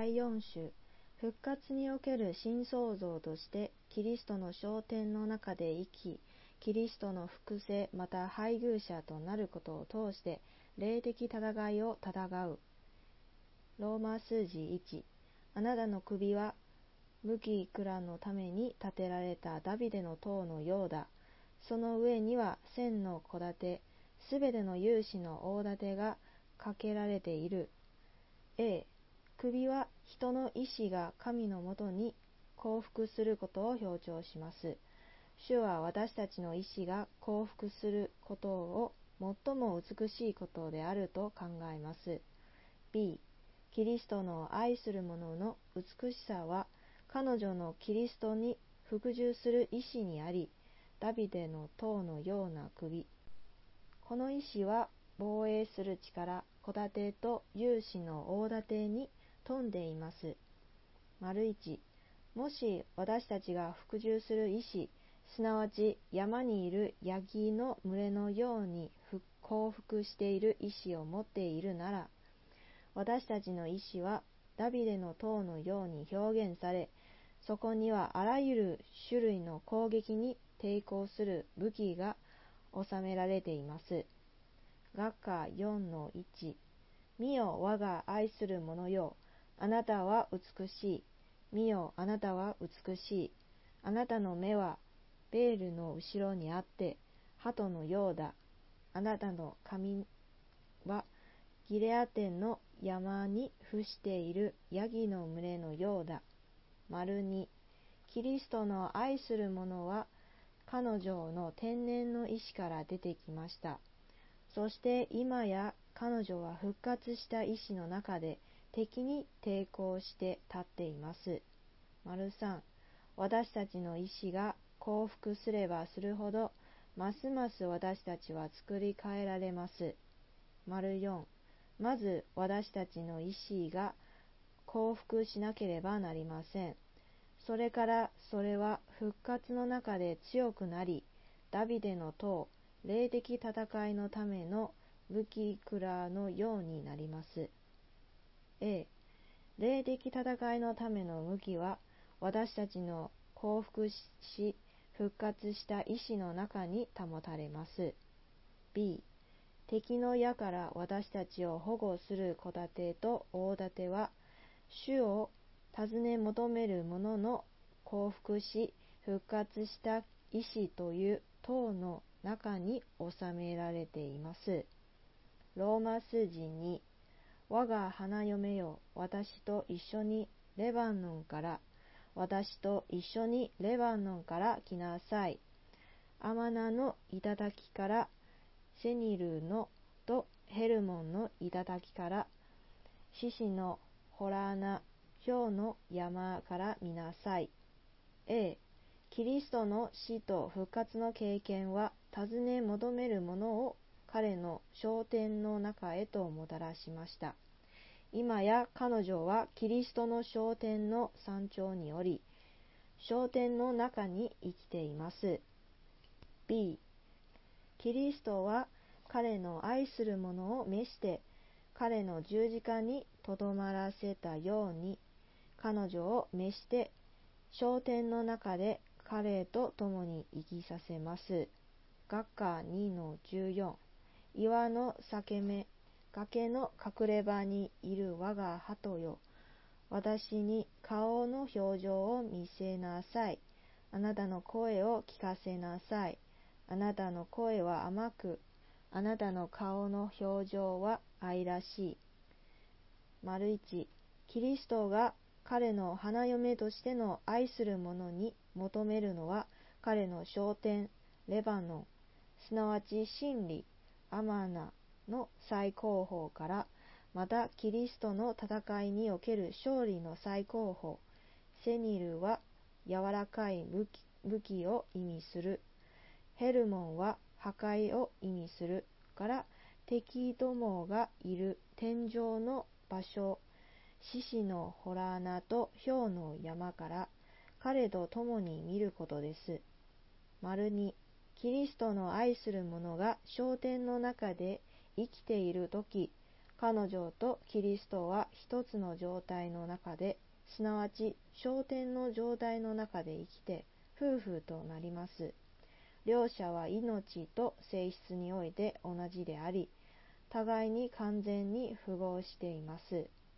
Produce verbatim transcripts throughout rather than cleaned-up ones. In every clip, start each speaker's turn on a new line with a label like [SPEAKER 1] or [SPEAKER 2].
[SPEAKER 1] だいよん種、復活における新創造としてキリストの昇天の中で生き、キリストの複製また配偶者となることを通して霊的戦いを戦う。ローマ数字いち、あなたの首は無機蔵のために建てられたダビデの塔のようだ。その上には千の戸建て、すべての勇士の大建てがかけられている。A、首は人の意志が神のもとに降伏することを強調します。主は私たちの意志が降伏することを最も美しいことであると考えます。B、キリストの愛する者の美しさは彼女のキリストに服従する意志にあり、ダビデの塔のような首。この意志は防衛する力、戸建てと勇士の大建てに富んでいます。いち、もし私たちが服従する意志、すなわち山にいるヤギの群れのように降伏している意志を持っているなら、私たちの意志はダビデの塔のように表現され、そこにはあらゆる種類の攻撃に抵抗する武器が収められています。学科 よんのいち、見よ我が愛する者よ、あなたは美しい。見よあなたは美しい。あなたの目はベールの後ろにあって鳩のようだ。あなたの髪はギレアテンの山に伏しているヤギの群れのようだ。に、キリストの愛する者は彼女の天然の意志から出てきました。そして今や彼女は復活した意志の中で敵に抵抗して立っています。さん、私たちの意志が降伏すればするほど、ますます私たちは作り変えられます。よん、まず私たちの意志が降伏しなければなりません。それからそれは復活の中で強くなり、ダビデの塔、霊的戦いのための武器蔵のようになります。A、霊的戦いのための武器は私たちの降伏し復活した意志の中に保たれます。B、敵の矢から私たちを保護する戸建てと大建ては、主を尋ね求める者の降伏し復活した意志という塔の中に収められています。ローマ数字に、我が花嫁よ、私と一緒にレバノンから、私と一緒にレバノンから来なさい。アマナの頂から、セニルのとヘルモンの頂から、シシのホラーナ、ヒョウの山から見なさい。A、キリストの死と復活の経験は、尋ね求める者を彼の昇天の中へともたらしました。今や彼女はキリストの昇天の山頂におり、昇天の中に生きています。B、キリストは彼の愛する者を召して、彼の十字架にとどまらせたように、彼女を召して、昇天の中で彼と共に生きさせます。学科 にのじゅうよん、岩の裂け目、崖の隠れ場にいる我が鳩よ、私に顔の表情を見せなさい。あなたの声を聞かせなさい。あなたの声は甘く、あなたの顔の表情は愛らしい。いち、キリストが彼の花嫁としての愛する者に求めるのは、彼の昇天、レバノン、すなわち真理、アマナの最高峰から、またキリストの戦いにおける勝利の最高峰、セニルは柔らかい武器、武器を意味する。ヘルモンは破壊を意味するから、敵どもがいる天上の場所、獅子のホラ穴と氷の山から彼と共に見ることです。に、キリストの愛する者が昇天の中で生きているとき、 彼女とキリストは一つの状態の中で、すなわち昇天の状態の中で生きて夫婦となります。両者は命と性質において同じであり、互いに完全に符合しています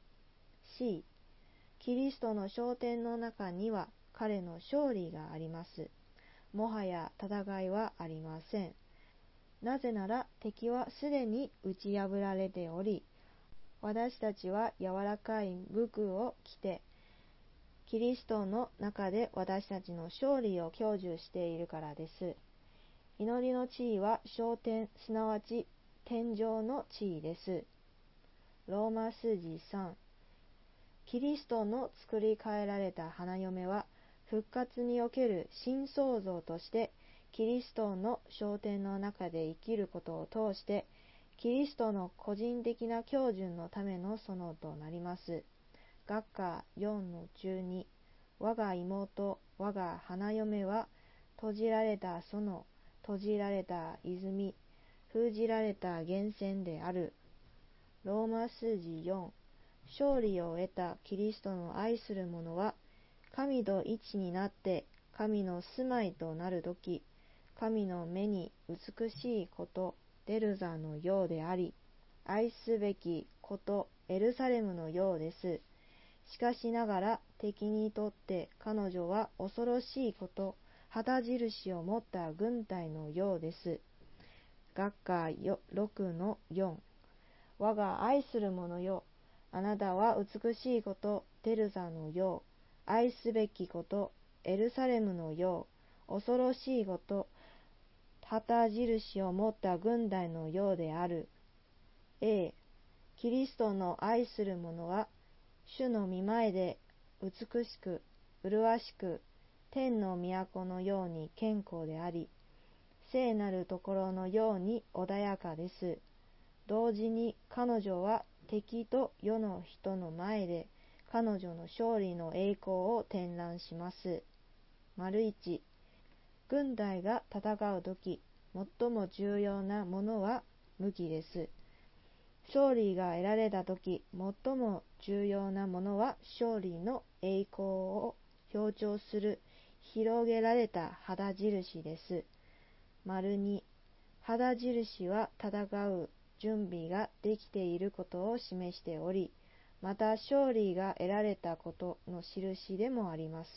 [SPEAKER 1] 。C、キリストの昇天の中には彼の勝利があります。もはや戦いはありません。なぜなら敵はすでに打ち破られており、私たちは柔らかい武具を着て、キリストの中で私たちの勝利を享受しているからです。祈りの地位は昇天、すなわち天上の地位です。ローマ数字さん。キリストの作り変えられた花嫁は、復活における新創造として、キリストの昇天の中で生きることを通して、キリストの個人的な教訓のための園となります。学科 よんのじゅうに。我が妹、我が花嫁は、閉じられた園、閉じられた泉、封じられた源泉である。ローマ数字よん。勝利を得たキリストの愛する者は、神と一になって神の住まいとなるとき、神の目に美しいこと、デルザのようであり、愛すべきこと、エルサレムのようです。しかしながら敵にとって彼女は恐ろしいこと、旗印を持った軍隊のようです。学科ろくのよん。我が愛する者よ、あなたは美しいこと、テルザのよう、愛すべきこと、エルサレムのよう、恐ろしいこと、旗印を持った軍隊のようである。A、キリストの愛する者は、主の御前で美しく、麗しく、天の都のように健康であり、聖なるところのように穏やかです。同時に彼女は敵と世の人の前で彼女の勝利の栄光を展覧します。丸いち、軍隊が戦うとき、最も重要なものは武器です。勝利が得られたとき、最も重要なものは勝利の栄光を強調する広げられた旗印です。丸に、旗印は戦う準備ができていることを示しており、また勝利が得られたことの印でもあります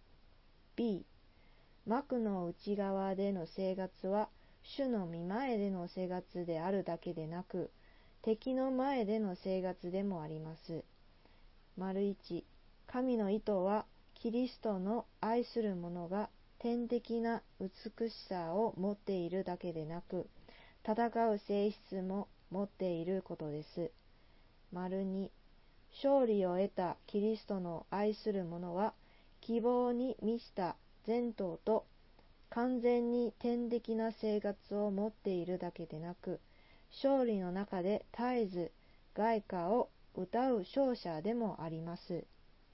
[SPEAKER 1] 。B、幕の内側での生活は、主の御前での生活であるだけでなく、敵の前での生活でもあります。丸いち、神の意図は、キリストの愛する者が天的な美しさを持っているだけでなく、戦う性質も持っていることです。丸に、勝利を得たキリストの愛する者は、希望に満ちた前頭と完全に天的な生活を持っているだけでなく、勝利の中で絶えず凱歌を歌う勝者でもあります。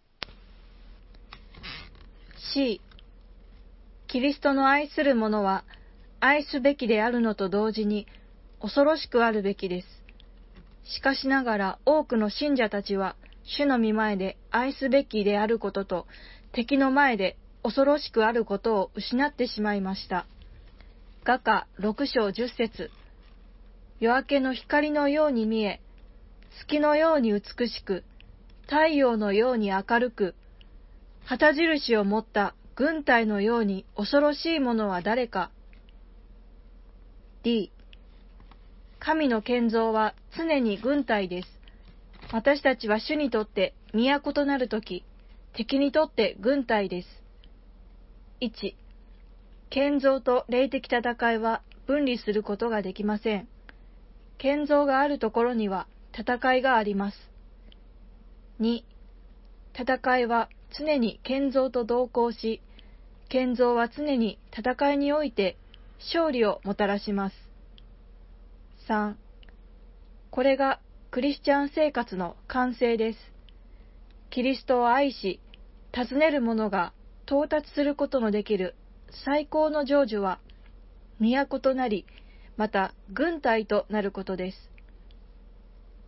[SPEAKER 2] C、キリストの愛する者は愛すべきであるのと同時に恐ろしくあるべきです。しかしながら多くの信者たちは主の御前で愛すべきであることと敵の前で恐ろしくあることを失ってしまいました。雅歌ろく章じゅっ節。夜明けの光のように見え、月のように美しく、太陽のように明るく、旗印を持った軍隊のように恐ろしいものは誰か。D、神の建造は常に軍隊です。私たちは主にとって都となるとき、敵にとって軍隊です。いち、建造と霊的戦いは分離することができません。建造があるところには戦いがあります。に、戦いは常に建造と同行し、建造は常に戦いにおいて勝利をもたらします。さん、これがクリスチャン生活の完成です。キリストを愛し、尋ねる者が到達することのできる最高の成就は、都となり、また軍隊となることです。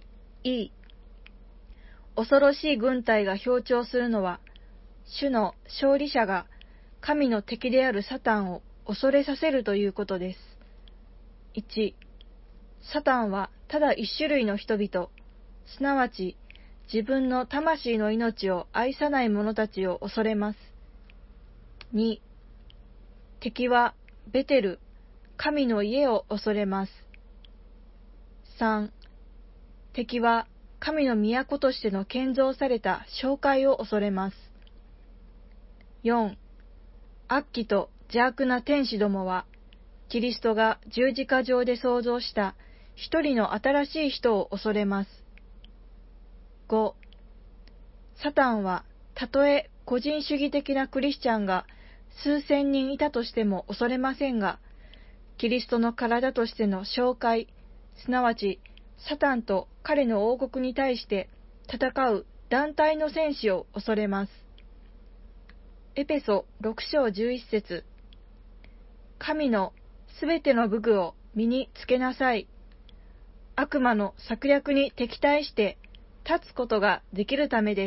[SPEAKER 2] E、恐ろしい軍隊が表徴するのは、主の勝利者が神の敵であるサタンを恐れさせるということです。いち、サタンはただ一種類の人々、すなわち自分の魂の命を愛さない者たちを恐れます。に、敵はベテル、神の家を恐れます。さん、敵は神の都としての建造された教会を恐れます。よん、悪鬼と邪悪な天使どもは、キリストが十字架上で創造した一人の新しい人を恐れます。ご、サタンはたとえ個人主義的なクリスチャンが数千人いたとしても恐れませんが、キリストの体としての教会、すなわちサタンと彼の王国に対して戦う団体の戦士を恐れます。エペソろく章じゅういち節、神のすべての武具を身につけなさい。悪魔の策略に敵対して立つことができるためです。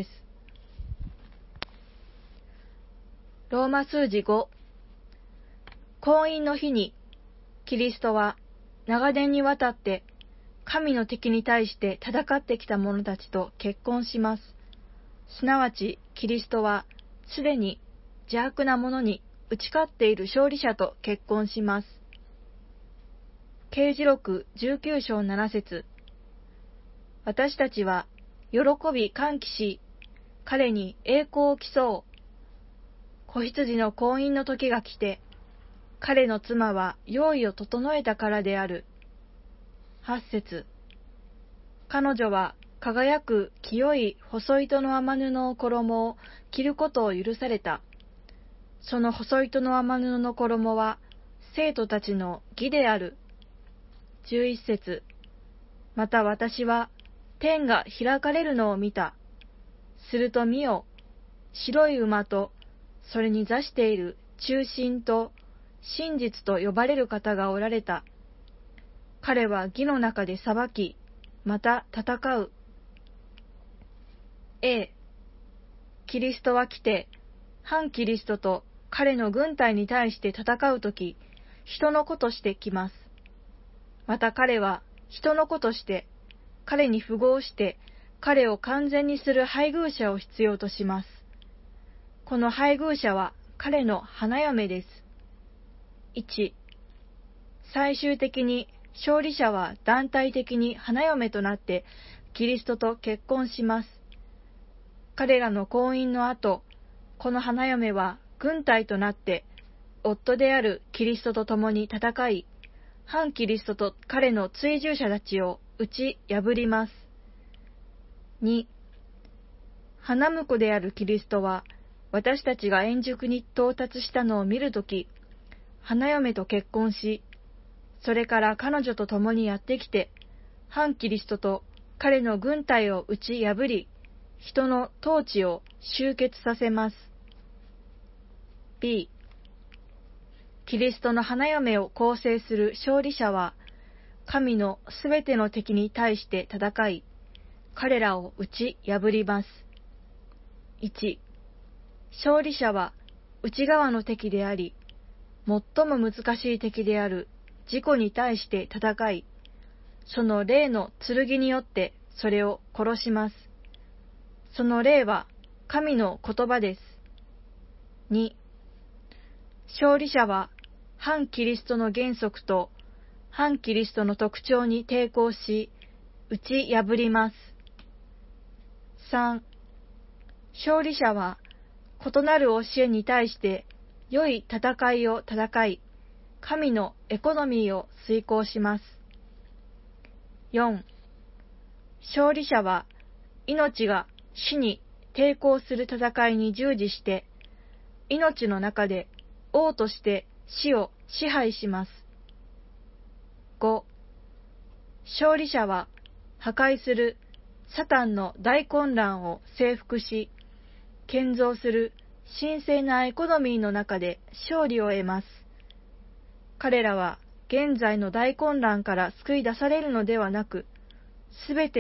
[SPEAKER 2] ローマ数字ご、婚姻の日にキリストは長年にわたって神の敵に対して戦ってきた者たちと結婚します。すなわちキリストはすでに邪悪な者に打ち勝っている勝利者と結婚します。啓示録じゅうきゅう章なな節、私たちは喜び歓喜し、彼に栄光を競う。子羊の婚姻の時が来て、彼の妻は用意を整えたからである。はち節、彼女は輝く清い細糸の雨布の衣を着ることを許された。その細糸の雨布の衣は生徒たちの義である。じゅういち節、また私は天が開かれるのを見た。すると見よ、白い馬とそれに座している忠心と真実と呼ばれる方がおられた。彼は義の中で裁き、また戦う。A、キリストは来て、反キリストと彼の軍隊に対して戦うとき、人の子として来ます。また彼は人の子として、彼に符合して彼を完全にする配偶者を必要とします。この配偶者は彼の花嫁です。いち、最終的に勝利者は団体的に花嫁となってキリストと結婚します。彼らの婚姻の後、この花嫁は軍隊となって夫であるキリストと共に戦い、反キリストと彼の追従者たちを打ち破ります。に、花婿であるキリストは私たちが円熟に到達したのを見るとき、花嫁と結婚し、それから彼女と共にやってきて、反キリストと彼の軍隊を打ち破り、人の統治を終結させます。B、キリストの花嫁を構成する勝利者は、神のすべての敵に対して戦い、彼らを打ち破ります。いち、勝利者は内側の敵であり、最も難しい敵である自己に対して戦い、その霊の剣によってそれを殺します。その霊は神の言葉です。に、勝利者は反キリストの原則と反キリストの特徴に抵抗し、打ち破ります。さん、勝利者は異なる教えに対して良い戦いを戦い、神のエコノミーを遂行します。よん、勝利者は命が死に抵抗する戦いに従事して、命の中で王として死を支配します。ご、勝利者は破壊するサタンの大混乱を征服し、建造する神聖なエコノミーの中で勝利を得ます。彼らは現在の大混乱から救い出されるのではなく、すべてに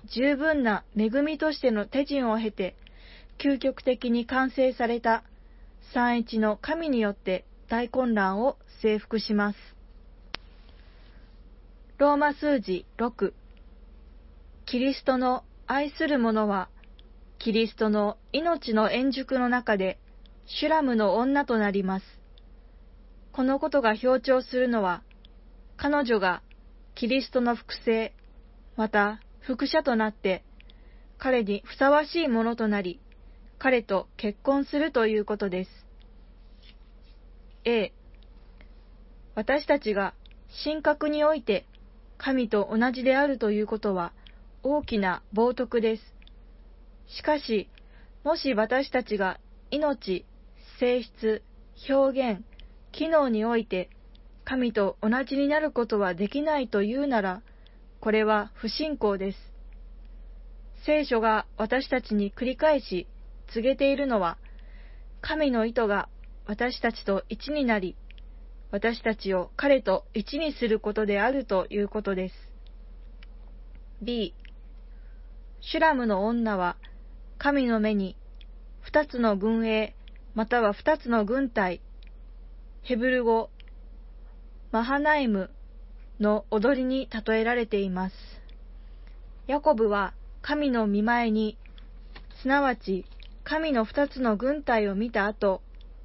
[SPEAKER 2] 十分な恵みとしての手順を経て、究極的に完成された三一の神によって大混乱を征服します。ローマ数字ろく。キリストの愛する者は、キリストの命の円熟の中で、シュラムの女となります。このことが強調するのは、彼女がキリストの複製、また複写となって、彼にふさわしいものとなり、彼と結婚するということです。A、私たちが神格において神と同じであるということは大きな冒涜です。しかし、もし私たちが命、性質、表現、機能において神と同じになることはできないというなら、これは不信仰です。聖書が私たちに繰り返し告げているのは、神の意図が私たちと一になり、私たちを彼と一にすることであるということです。B、シュラムの女は神の目に二つの軍営または二つの軍隊、ヘブル語マハナイムの踊りに例えられています。ヤコブは神の御前に、すなわち神の二つの軍隊を見た後、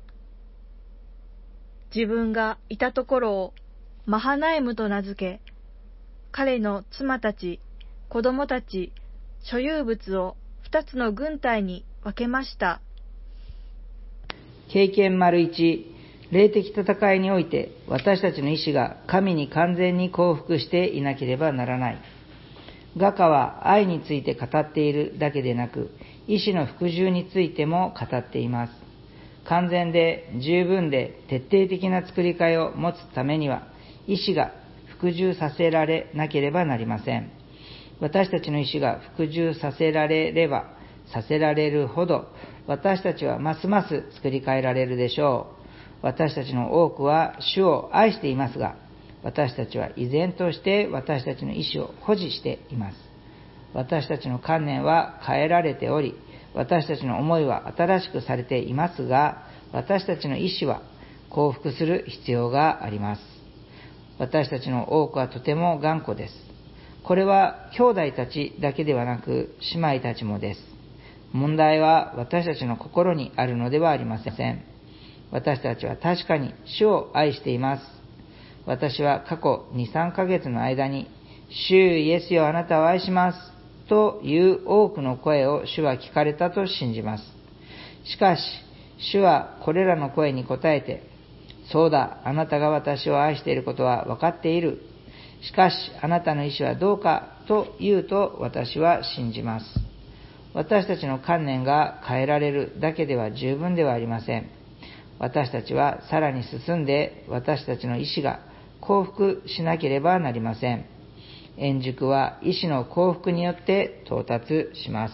[SPEAKER 2] 自分がいたところをマハナイムと名付け、彼の妻たち、子供たち、所有物を二つの軍隊に分けました。
[SPEAKER 3] 経験丸一、霊的戦いにおいて私たちの意志が神に完全に降伏していなければならない。画家は愛について語っているだけでなく、意志の服従についても語っています。完全で十分で徹底的な作り替えを持つためには、意志が服従させられなければなりません。私たちの意志が服従させられればさせられるほど、私たちはますます作り変えられるでしょう。私たちの多くは主を愛していますが、私たちは依然として私たちの意志を保持しています。私たちの観念は変えられており、私たちの思いは新しくされていますが、私たちの意志は降伏する必要があります。私たちの多くはとても頑固です。これは兄弟たちだけではなく姉妹たちもです。問題は私たちの心にあるのではありません。私たちは確かに主を愛しています。私は過去に、さんかげつの間に、主イエスよあなたを愛しますという多くの声を主は聞かれたと信じます。しかし、主はこれらの声に応えて、そうだ、あなたが私を愛していることは分かっている。しかし、あなたの意志はどうかと言うと私は信じます。私たちの観念が変えられるだけでは十分ではありません。私たちはさらに進んで私たちの意志が降伏しなければなりません。円熟は意志の降伏によって到達します。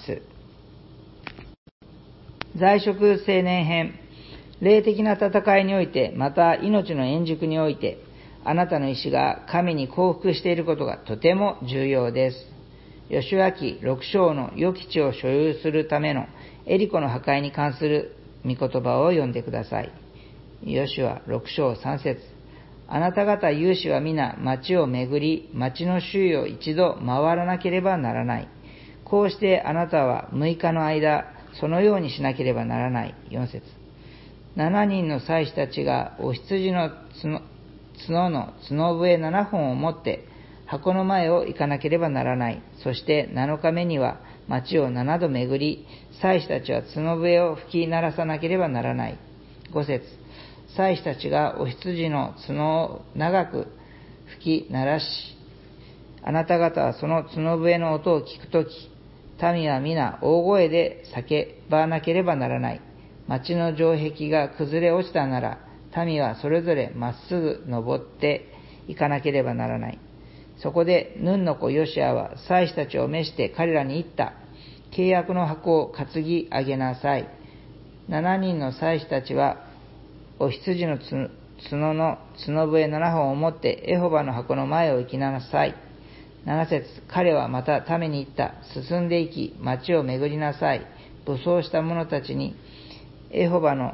[SPEAKER 3] 在職青年編。霊的な戦いにおいて、また命の円熟において、あなたの意志が神に降伏していることがとても重要です。ヨシュア記ろく章の良き地を所有するためのエリコの破壊に関する御言葉を読んでください。ヨシュアろく章さん節。あなた方勇士は皆町を巡り、町の周囲を一度回らなければならない。こうしてあなたはむいかの間、そのようにしなければならない。よん節。七人の祭司たちがお羊の角、角の角笛七本を持って箱の前を行かなければならない。そして七日目には町を七度巡り、祭司たちは角笛を吹き鳴らさなければならない。ご節。祭司たちがお羊の角を長く吹き鳴らし、あなた方はその角笛の音を聞くとき、民は皆大声で叫ばなければならない。町の城壁が崩れ落ちたなら、民はそれぞれまっすぐ登っていかなければならない。そこでヌンの子ヨシアは祭司たちを召して彼らに言った。契約の箱を担ぎ上げなさい。七人の祭司たちはお羊の角の角笛七本を持ってエホバの箱の前を行きなさい。 なな節、彼はまた民に言った。進んでいき、町を巡りなさい。武装した者たちに、エホバの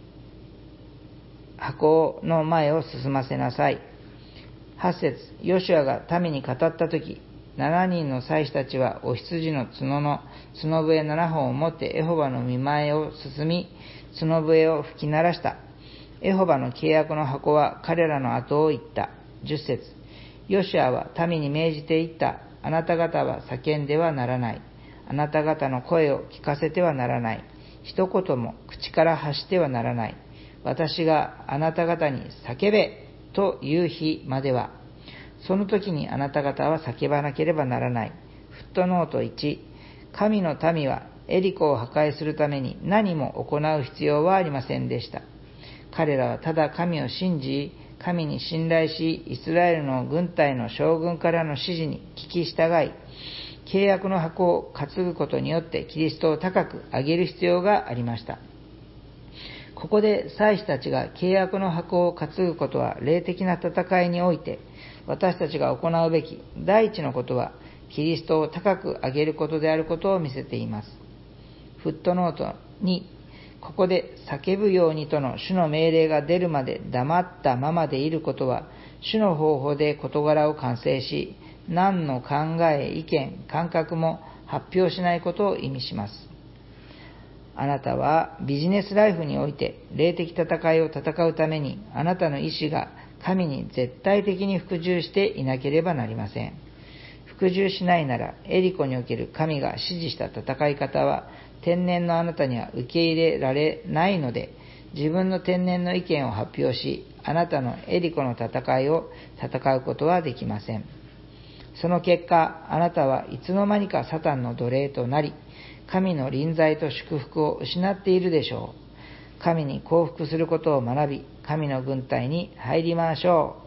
[SPEAKER 3] 箱の前を進ませなさい。はち節、ヨシュアが民に語ったとき、ななにんの祭司たちはお羊の角の角笛ななほんを持ってエホバの御前を進み、角笛を吹き鳴らした。エホバの契約の箱は彼らの後を行った。じゅっ節、ヨシュアは民に命じて言った。あなた方は叫んではならない。あなた方の声を聞かせてはならない。一言も口から発してはならない。私があなた方に叫べという日までは、その時にあなた方は叫ばなければならない。フットノートいち、神の民はエリコを破壊するために何も行う必要はありませんでした。彼らはただ神を信じ、神に信頼し、イスラエルの軍隊の将軍からの指示に聞き従い、契約の箱を担ぐことによってキリストを高く上げる必要がありました。ここで祭司たちが契約の箱を担ぐことは霊的な戦いにおいて私たちが行うべき第一のことはキリストを高く上げることであることを見せています。フットノートに、ここで叫ぶようにとの主の命令が出るまで黙ったままでいることは主の方法で事柄を完成し、何の考え、意見、感覚も発表しないことを意味します。あなたはビジネスライフにおいて霊的戦いを戦うためにあなたの意志が神に絶対的に服従していなければなりません。服従しないならエリコにおける神が指示した戦い方は天然のあなたには受け入れられないので、自分の天然の意見を発表し、あなたのエリコの戦いを戦うことはできません。その結果、あなたはいつの間にかサタンの奴隷となり、神の臨在と祝福を失っているでしょう。神に降伏することを学び、神の軍隊に入りましょう。